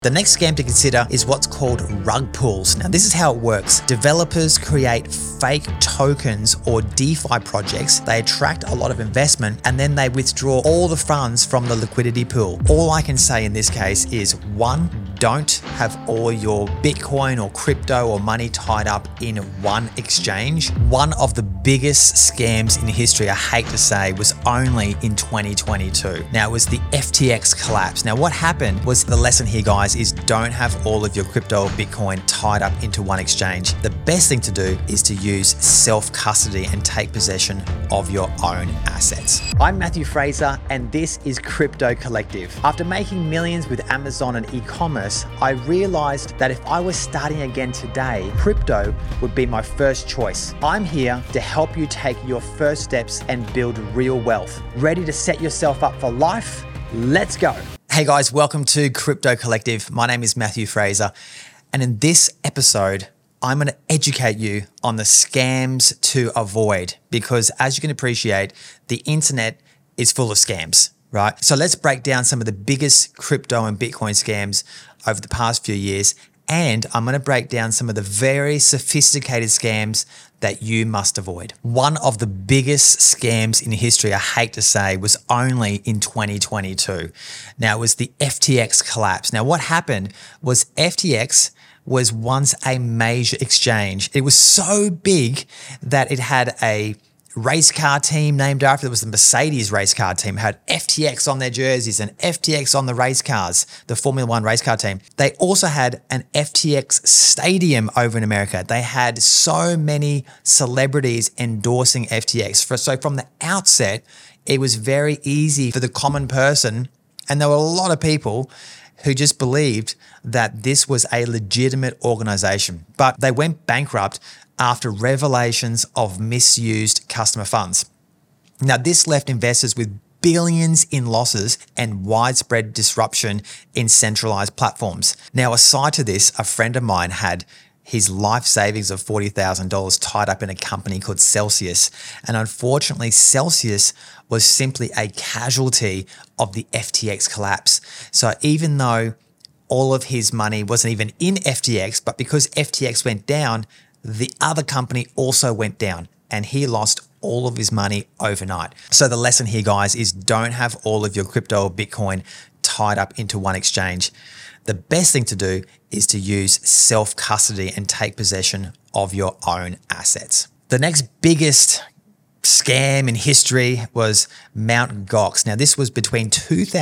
The next scam to consider is what's called rug pulls. Now, this is how it works. Developers create fake tokens or DeFi projects. They attract a lot of investment and then they withdraw all the funds from the liquidity pool. All I can say in this case is one, don't have all your Bitcoin or crypto or money tied up in one exchange. One of the biggest scams in history, I hate to say, was only in 2022. Now, it was the FTX collapse. Now, what happened was, the lesson here, guys, is don't have all of your crypto or Bitcoin tied up into one exchange. The best thing to do is to use self-custody and take possession of your own assets. I'm Matthew Fraser, and this is Crypto Collective. After making millions with Amazon and e-commerce, I realized that if I was starting again today, crypto would be my first choice. I'm here to help you take your first steps and build real wealth. Ready to set yourself up for life? Let's go. Hey guys, welcome to Crypto Collective. My name is Matthew Fraser, and in this episode, I'm going to educate you on the scams to avoid, because as you can appreciate, the internet is full of scams, right? So let's break down some of the biggest crypto and Bitcoin scams over the past few years, and I'm going to break down some of the very sophisticated scams that you must avoid. One of the biggest scams in history, I hate to say, was only in 2022. Now, it was the FTX collapse. Now, what happened was FTX was once a major exchange. It was so big that it had a race car team named after it. Was the Mercedes race car team. It had FTX on their jerseys and FTX on the race cars, the Formula One race car team. They also had an FTX stadium over in America. They had so many celebrities endorsing FTX. So from the outset, it was very easy for the common person, and there were a lot of people who just believed that this was a legitimate organization. But they went bankrupt after revelations of misused customer funds. Now, this left investors with billions in losses and widespread disruption in centralized platforms. Now, aside to this, a friend of mine had his life savings of $40,000 tied up in a company called Celsius. And unfortunately, Celsius was simply a casualty of the FTX collapse. So even though all of his money wasn't even in FTX, but because FTX went down, the other company also went down and he lost all of his money overnight. So the lesson here, guys, is don't have all of your crypto or Bitcoin tied up into one exchange. The best thing to do is to use self-custody and take possession of your own assets. The next biggest scam in history was Mt. Gox. Now, this was between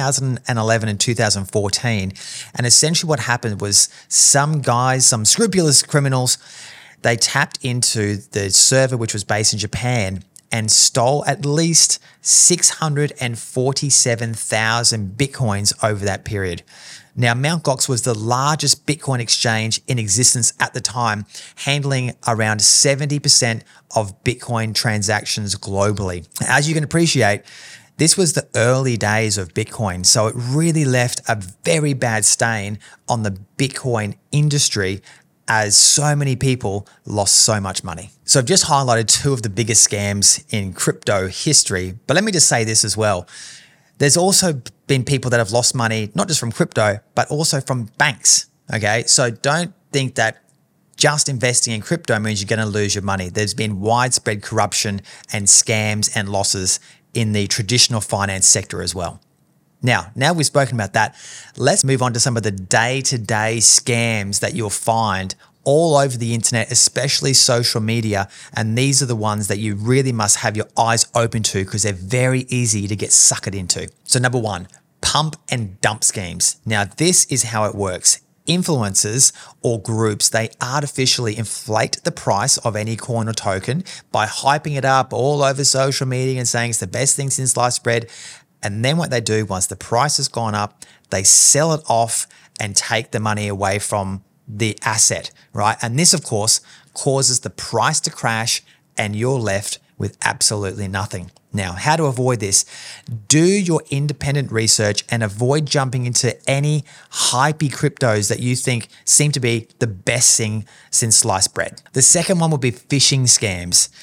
2011 and 2014. And essentially what happened was some guys, some scrupulous criminals, they tapped into the server, which was based in Japan, and stole at least 647,000 Bitcoins over that period. Now, Mt. Gox was the largest Bitcoin exchange in existence at the time, handling around 70% of Bitcoin transactions globally. As you can appreciate, this was the early days of Bitcoin, so it really left a very bad stain on the Bitcoin industry, as so many people lost so much money. So I've just highlighted two of the biggest scams in crypto history, but let me just say this as well. There's also been people that have lost money, not just from crypto, but also from banks, okay? So don't think that just investing in crypto means you're gonna lose your money. There's been widespread corruption and scams and losses in the traditional finance sector as well. Now we've spoken about that, let's move on to some of the day-to-day scams that you'll find all over the internet, especially social media. And these are the ones that you really must have your eyes open to because they're very easy to get suckered into. So number one, pump and dump schemes. Now, this is how it works. Influencers or groups, they artificially inflate the price of any coin or token by hyping it up all over social media and saying it's the best thing since sliced bread. And then what they do, once the price has gone up, they sell it off and take the money away from the asset, right? And this, of course, causes the price to crash and you're left with absolutely nothing. Now, how to avoid this? Do your independent research and avoid jumping into any hypey cryptos that you think seem to be the best thing since sliced bread. The second one will be phishing scams.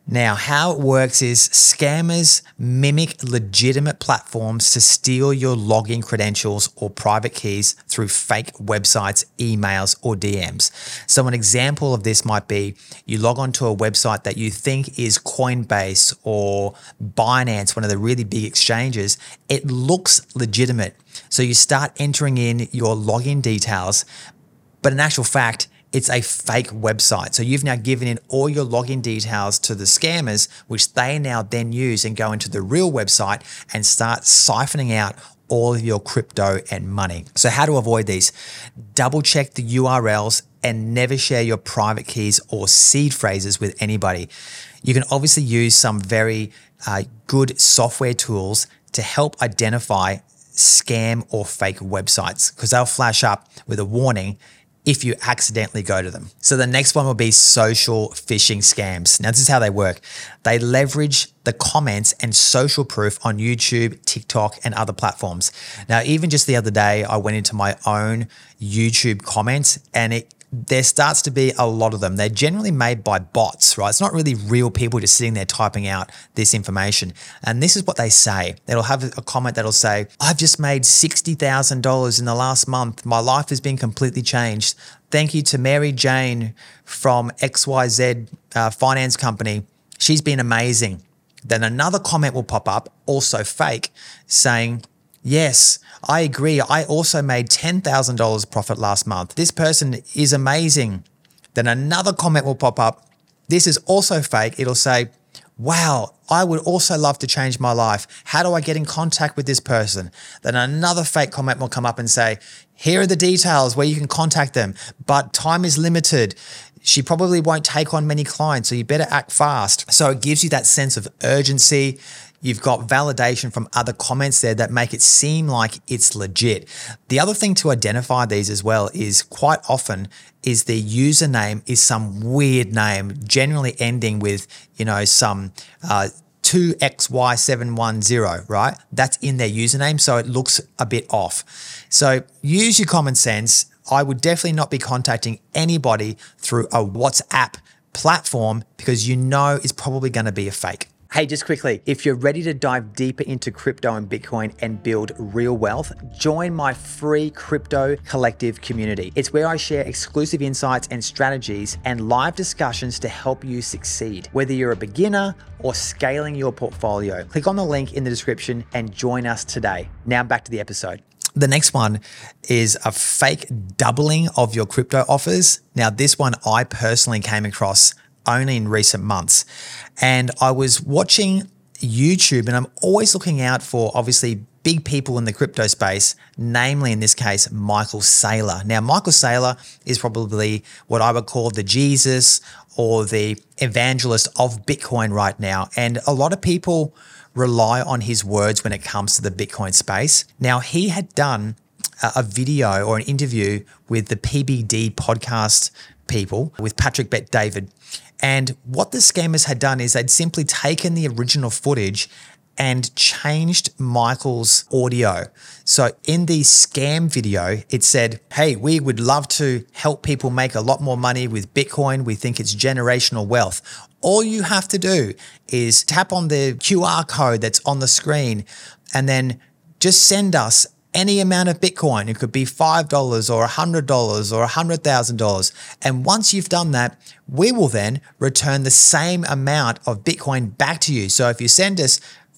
Now, how it works is scammers mimic legitimate platforms to steal your login credentials or private keys through fake websites, emails, or DMs. So an example of this might be you log onto a website that you think is Coinbase or Binance, one of the really big exchanges. It looks legitimate. So you start entering in your login details, but in actual fact, it's a fake website. So you've now given in all your login details to the scammers, which they now then use and go into the real website and start siphoning out all of your crypto and money. So how to avoid these? Double check the URLs and never share your private keys or seed phrases with anybody. You can obviously use some very good software tools to help identify scam or fake websites because they'll flash up with a warning if you accidentally go to them. So the next one will be social phishing scams. Now, this is how they work. They leverage the comments and social proof on YouTube, TikTok, and other platforms. Now, even just the other day, I went into my own YouTube comments and there starts to be a lot of them. They're generally made by bots, right? It's not really real people just sitting there typing out this information. And this is what they say. They'll have a comment that'll say, I've just made $60,000 in the last month. My life has been completely changed. Thank you to Mary Jane from XYZ finance company. She's been amazing. Then another comment will pop up, also fake, saying, yes, I agree. I also made $10,000 profit last month. This person is amazing. Then another comment will pop up. This is also fake. It'll say, wow, I would also love to change my life. How do I get in contact with this person? Then another fake comment will come up and say, here are the details where you can contact them, but time is limited. She probably won't take on many clients, so you better act fast. So it gives you that sense of urgency. You've got validation from other comments there that make it seem like it's legit. The other thing to identify these as well is quite often is the username is some weird name, generally ending with, some 2XY710, right? That's in their username, so it looks a bit off. So use your common sense. I would definitely not be contacting anybody through a WhatsApp platform because it's probably going to be a fake. Hey, just quickly, if you're ready to dive deeper into crypto and Bitcoin and build real wealth, join my free Crypto Collective community. It's where I share exclusive insights and strategies and live discussions to help you succeed. Whether you're a beginner or scaling your portfolio, click on the link in the description and join us today. Now back to the episode. The next one is a fake doubling of your crypto offers. Now, this one I personally came across only in recent months. And I was watching YouTube and I'm always looking out for obviously big people in the crypto space, namely in this case, Michael Saylor. Now, Michael Saylor is probably what I would call the Jesus or the evangelist of Bitcoin right now. And a lot of people rely on his words when it comes to the Bitcoin space. Now, he had done a video or an interview with the PBD podcast people with Patrick Bet-David. And what the scammers had done is they'd simply taken the original footage and changed Michael's audio. So in the scam video, it said, hey, we would love to help people make a lot more money with Bitcoin. We think it's generational wealth. All you have to do is tap on the QR code that's on the screen and then just send us any amount of Bitcoin. It could be $5 or $100 or $100,000. And once you've done that, we will then return the same amount of Bitcoin back to you. So if you send us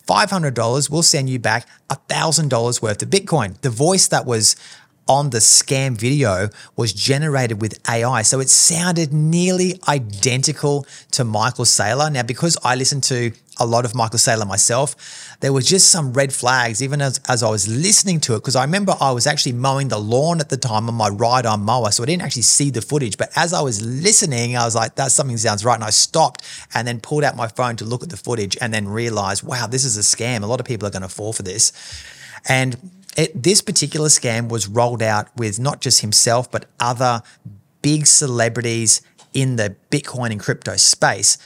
$500, we'll send you back $1,000 worth of Bitcoin. The voice that was on the scam video was generated with AI. So it sounded nearly identical to Michael Saylor. Now, because I listened to a lot of Michael Saylor myself, there was just some red flags, even as I was listening to it, because I remember I was actually mowing the lawn at the time on my ride-on mower, so I didn't actually see the footage. But as I was listening, I was like, that something sounds right. And I stopped and then pulled out my phone to look at the footage and then realized, wow, this is a scam. A lot of people are going to fall for this. And this particular scam was rolled out with not just himself, but other big celebrities in the Bitcoin and crypto space,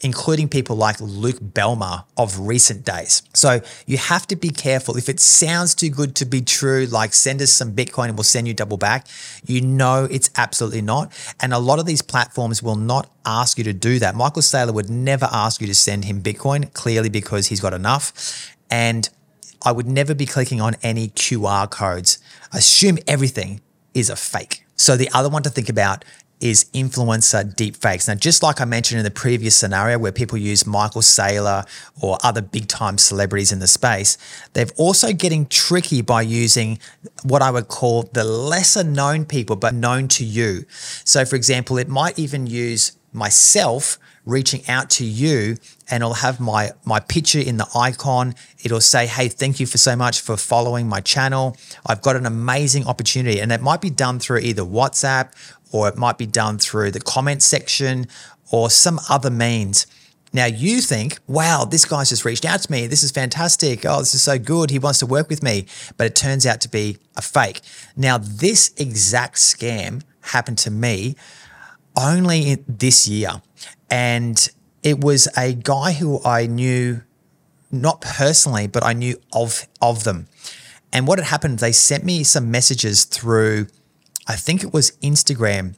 including people like Luke Belmar of recent days. So you have to be careful. If it sounds too good to be true, like send us some Bitcoin and we'll send you double back, you know it's absolutely not. And a lot of these platforms will not ask you to do that. Michael Saylor would never ask you to send him Bitcoin, clearly because he's got enough. And I would never be clicking on any QR codes. Assume everything is a fake. So the other one to think about is influencer deepfakes. Now, just like I mentioned in the previous scenario where people use Michael Saylor or other big time celebrities in the space, they're also getting tricky by using what I would call the lesser known people, but known to you. So for example, it might even use myself reaching out to you, and it'll have my picture in the icon. It'll say, hey, thank you for so much for following my channel. I've got an amazing opportunity. And it might be done through either WhatsApp, or it might be done through the comment section or some other means. Now you think, wow, this guy's just reached out to me. This is fantastic. Oh, this is so good. He wants to work with me. But it turns out to be a fake. Now, this exact scam happened to me only this year. And it was a guy who I knew, not personally, but I knew of them. And what had happened, they sent me some messages through, I think it was Instagram.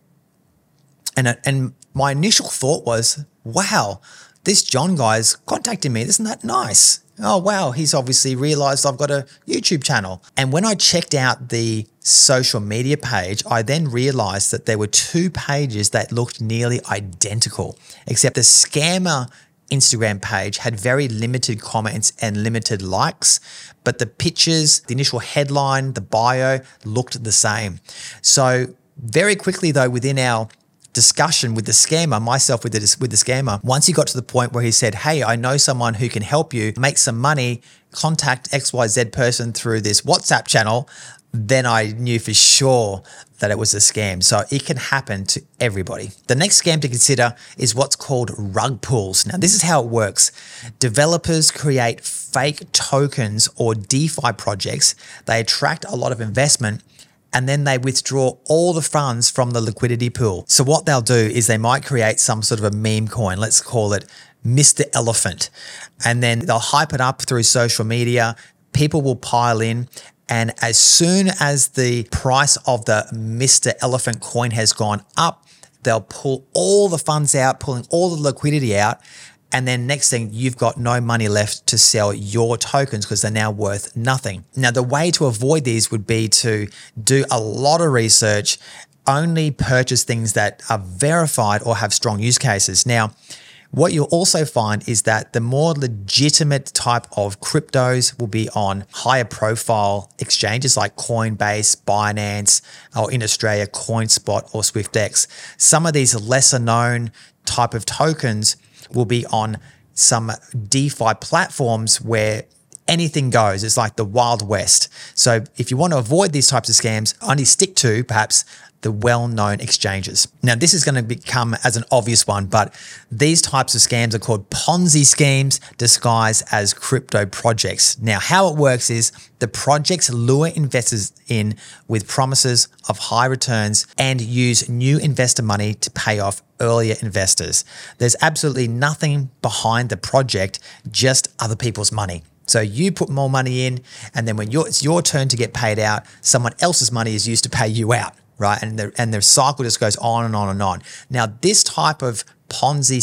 And my initial thought was, wow, this John guy's contacting me. Isn't that nice? Oh, wow. He's obviously realized I've got a YouTube channel. And when I checked out the social media page, I then realized that there were two pages that looked nearly identical, except the scammer Instagram page had very limited comments and limited likes, but the pictures, the initial headline, the bio looked the same. So very quickly though, within our discussion with the scammer, myself with the scammer, once he got to the point where he said, hey, I know someone who can help you make some money, contact XYZ person through this WhatsApp channel, then I knew for sure that it was a scam. So it can happen to everybody. The next scam to consider is what's called rug pulls. Now, this is how it works. Developers create fake tokens or DeFi projects. They attract a lot of investment, and then they withdraw all the funds from the liquidity pool. So what they'll do is they might create some sort of a meme coin. Let's call it Mr. Elephant. And then they'll hype it up through social media. People will pile in. And as soon as the price of the Mr. Elephant coin has gone up, they'll pull all the funds out, pulling all the liquidity out. And then next thing, you've got no money left to sell your tokens because they're now worth nothing. Now, the way to avoid these would be to do a lot of research, only purchase things that are verified or have strong use cases. Now, what you'll also find is that the more legitimate type of cryptos will be on higher profile exchanges like Coinbase, Binance, or in Australia, CoinSpot or SwiftX. Some of these lesser known type of tokens will be on some DeFi platforms where anything goes. It's like the Wild West. So if you want to avoid these types of scams, only stick to perhaps the well-known exchanges. Now, this is going to become as an obvious one, but these types of scams are called Ponzi schemes disguised as crypto projects. Now, how it works is the projects lure investors in with promises of high returns and use new investor money to pay off earlier investors. There's absolutely nothing behind the project, just other people's money. So you put more money in, and then when it's your turn to get paid out, someone else's money is used to pay you out, right? And the cycle just goes on and on and on. Now, this type of Ponzi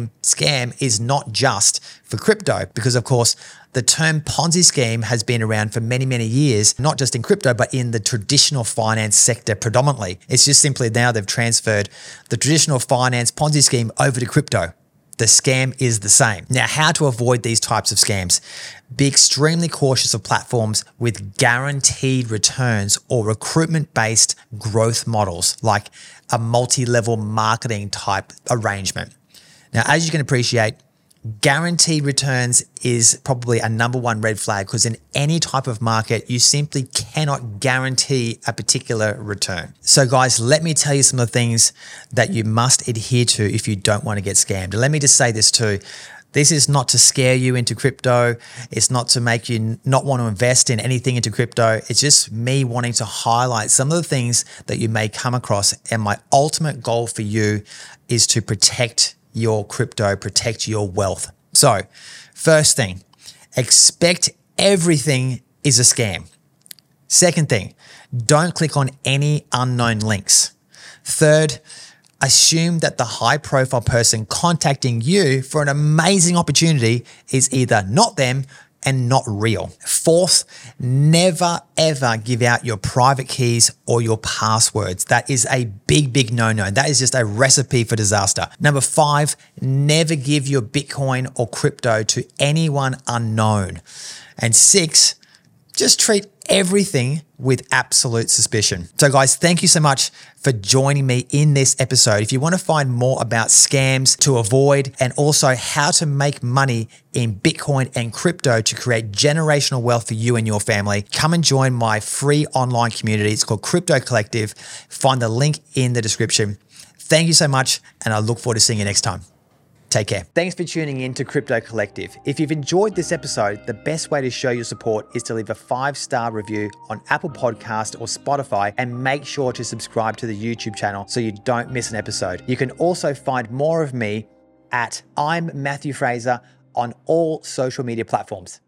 scam is not just for crypto, because of course, the term Ponzi scheme has been around for many, many years, not just in crypto, but in the traditional finance sector predominantly. It's just simply now they've transferred the traditional finance Ponzi scheme over to crypto. The scam is the same. Now, how to avoid these types of scams? Be extremely cautious of platforms with guaranteed returns or recruitment-based growth models, like a multi-level marketing type arrangement. Now, as you can appreciate, guaranteed returns is probably a number one red flag, because in any type of market, you simply cannot guarantee a particular return. So guys, let me tell you some of the things that you must adhere to if you don't want to get scammed. And let me just say this too. This is not to scare you into crypto. It's not to make you not want to invest in anything into crypto. It's just me wanting to highlight some of the things that you may come across. And my ultimate goal for you is to protect your crypto, protect your wealth. So, first thing, expect everything is a scam. Second thing, don't click on any unknown links. Third, assume that the high-profile person contacting you for an amazing opportunity is either not them and not real. Fourth, never ever give out your private keys or your passwords. That is a big, big no-no. That is just a recipe for disaster. Number 5, never give your Bitcoin or crypto to anyone unknown. And 6, just treat everything with absolute suspicion. So guys, thank you so much for joining me in this episode. If you want to find more about scams to avoid and also how to make money in Bitcoin and crypto to create generational wealth for you and your family, come and join my free online community. It's called Crypto Collective. Find the link in the description. Thank you so much, and I look forward to seeing you next time. Take care. Thanks for tuning in to Crypto Collective. If you've enjoyed this episode, the best way to show your support is to leave a 5-star review on Apple Podcast or Spotify, and make sure to subscribe to the YouTube channel so you don't miss an episode. You can also find more of me at I'm Matthew Fraser on all social media platforms.